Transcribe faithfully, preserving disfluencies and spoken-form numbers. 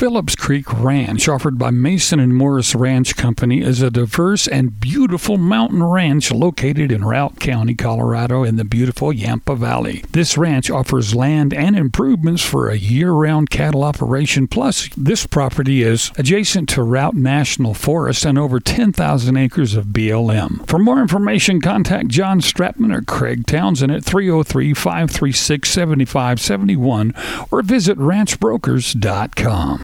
Phillips Creek Ranch, offered by Mason and Morris Ranch Company, is a diverse and beautiful mountain ranch located in Routt County, Colorado, in the beautiful Yampa Valley. This ranch offers land and improvements for a year-round cattle operation. Plus, this property is adjacent to Routt National Forest and over ten thousand acres of B L M. For more information, contact John Stratman or Craig Townsend at three oh three, five three six, seven five seven one or visit ranch brokers dot com.